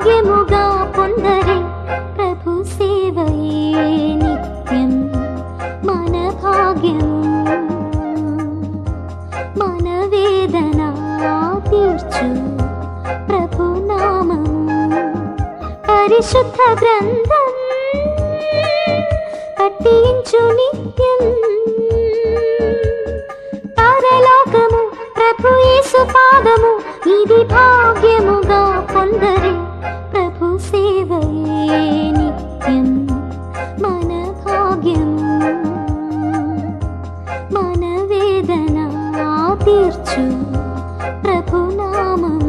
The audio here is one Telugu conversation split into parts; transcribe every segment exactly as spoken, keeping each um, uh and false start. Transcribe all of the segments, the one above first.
భాగ్యముగా పొందరే ప్రభు సేవయే నిత్యం మన భాగ్యము. మన వేదన తీర్చు ప్రభు నామము. పరిశుద్ధ గ్రంథం పఠించు నిత్యం. పరలోకము ప్రభు యేసు పాదము ఇది భాగ్యముగా పొందరే ప్రభు సేవయే నిత్యం మన భాగ్యము. మన వేదన తీర్చు ప్రభు నామము.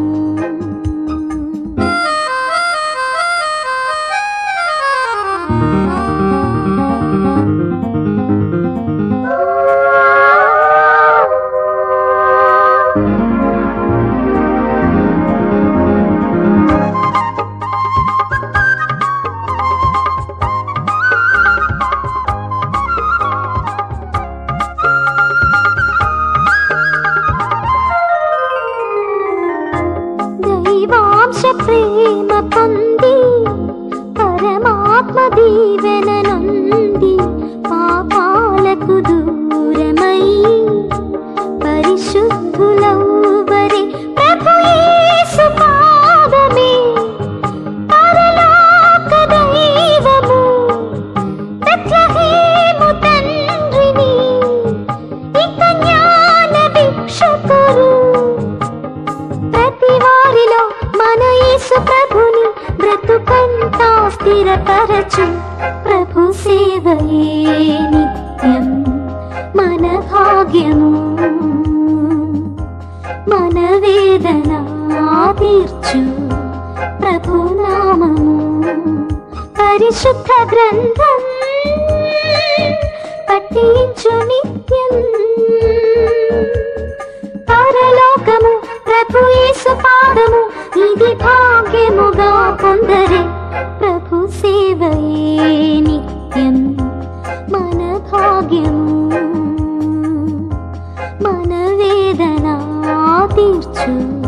ప్రేమ పొంది పరమాత్మ దీవెన నొంది పాపాలకు దూరమై పరిశుద్ధులౌవరే ప్రభు యేసు పాదమే పరలోక దైవము. బెత్లెహేము తండ్రిని ఇక జ్ఞాన భిక్షకురు. ప్రతి వారిలో మన యేసు ప్రభుని బ్రతుకంతా స్థిరపరచు ప్రభు సేవయే నిత్యం మన భాగ్యము. మన వేదన తీర్చు ప్రభు నామము. పరిశుద్ధ గ్రంథం పఠించు నిత్యం. పరలోకము ప్రభు యేసు పాదము ఇది భాగ్యముగా పొందరే ప్రభు సేవయే నిత్యం మన భాగ్యము. మన వేదన తీర్చు